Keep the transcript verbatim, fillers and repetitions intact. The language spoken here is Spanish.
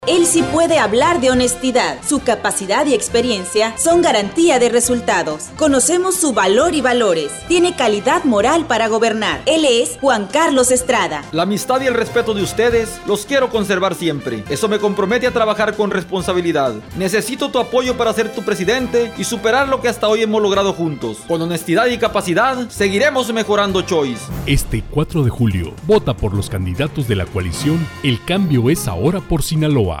Él sí puede hablar de honestidad. Su capacidad y experiencia son garantía de resultados. Conocemos su valor y valores. Tiene calidad moral para gobernar. Él es Juan Carlos Estrada. La amistad y el respeto de ustedes los quiero conservar siempre. Eso me compromete a trabajar con responsabilidad. Necesito tu apoyo para ser tu presidente y superar lo que hasta hoy hemos logrado juntos. Con honestidad y capacidad, seguiremos mejorando Choice. Este cuatro de julio, vota por los candidatos de la coalición El Cambio es Ahora por Sinaloa.